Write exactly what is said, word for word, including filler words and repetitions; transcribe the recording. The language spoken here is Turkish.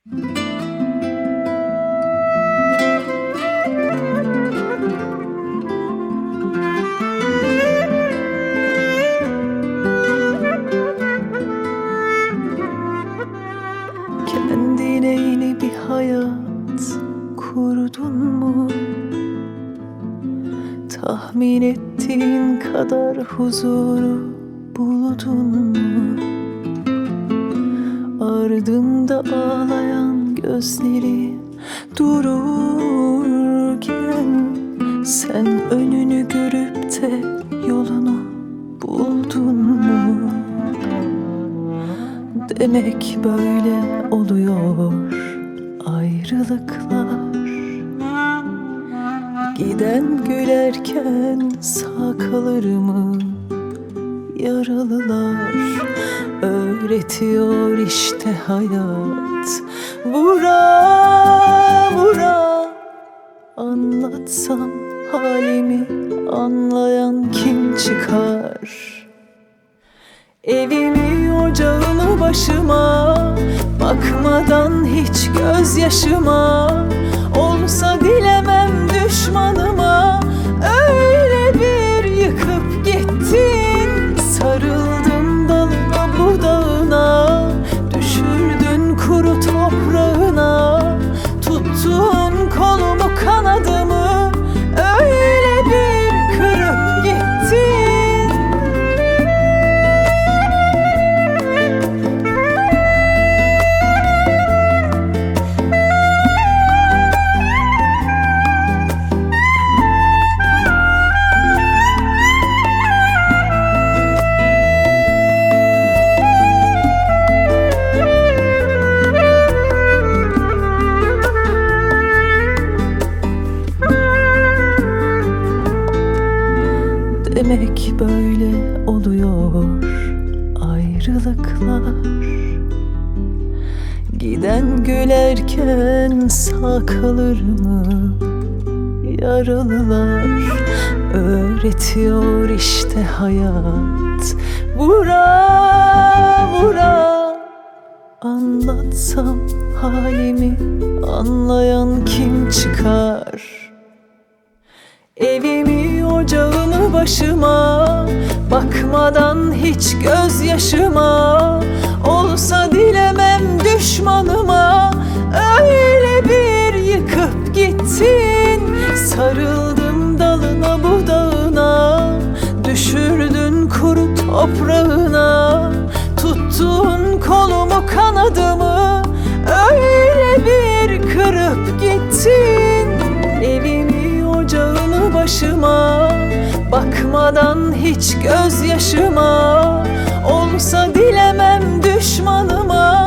Kendine yeni bir hayat kurdun mu? Tahmin ettiğin kadar huzuru buldun mu? Ardında ağlayan gözleri dururken sen önünü görüp de yolunu buldun mu? Demek böyle oluyor ayrılıklar. Giden gülerken sağ kalır mı yaralılar? Öğretiyor işte hayat, vura vura. Anlatsam halimi anlayan kim çıkar? Evimi ocağımı başıma, bakmadan hiç gözyaşıma. Olsa dilemem düşmanıma, öyle bir yıkıp gittin. Sarıldım dalına budağına, düşürdün kuru toprağına. Tuttun kolumu kanadımı, öyle bir kırıp gittin. Demek böyle oluyor ayrılıklar. Giden gülerken sağ kalır mı yaralılar? Öğretiyor işte hayat, vura vura. Anlatsam halimi anlayan kim çıkar? Evimi ocağımı başıma, bakmadan hiç gözyaşıma. Olsa dilemem düşmanıma, öyle bir yıkıp gittin. Sarıldım dalına budağına, düşürdün kuru toprağına. Tuttun kolumu kanadımı, öyle bir kırıp gittin. Evimi ocağımı başıma, bakmadan hiç gözyaşıma. Olsa dilemem düşmanıma,